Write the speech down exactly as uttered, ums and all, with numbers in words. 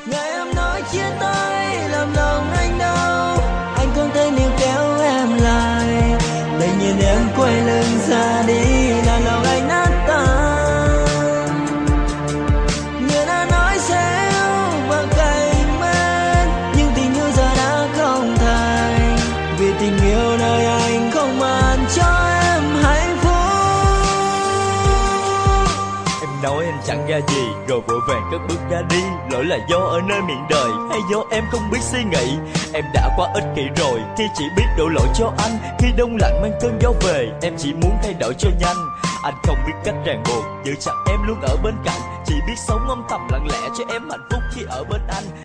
Ngày em nói chia tay làm lòng anh đau, anh không thể níu kéo em lại. Tự nhiên em quay lưng ra đi làm lòng anh nát tan. Người đã nói sẽ yêu và cạnh bên, nhưng tình yêu giờ đã không thành. Vì tình yêu nơi anh không màn cho em hạnh phúc. Em nói anh chẳng ra gì, rồi vội vàng cất bước ra đi. Lỗi là do ở nơi miệng đời, hay do em không biết suy nghĩ. Em đã quá ích kỷ rồi, khi chỉ biết đổ lỗi cho anh. Khi đông lạnh mang cơn gió về, em chỉ muốn thay đổi cho nhanh. Anh không biết cách ràng buộc, giữ chặt em luôn ở bên cạnh. Chỉ biết sống âm thầm lặng lẽ cho em hạnh phúc khi ở bên anh.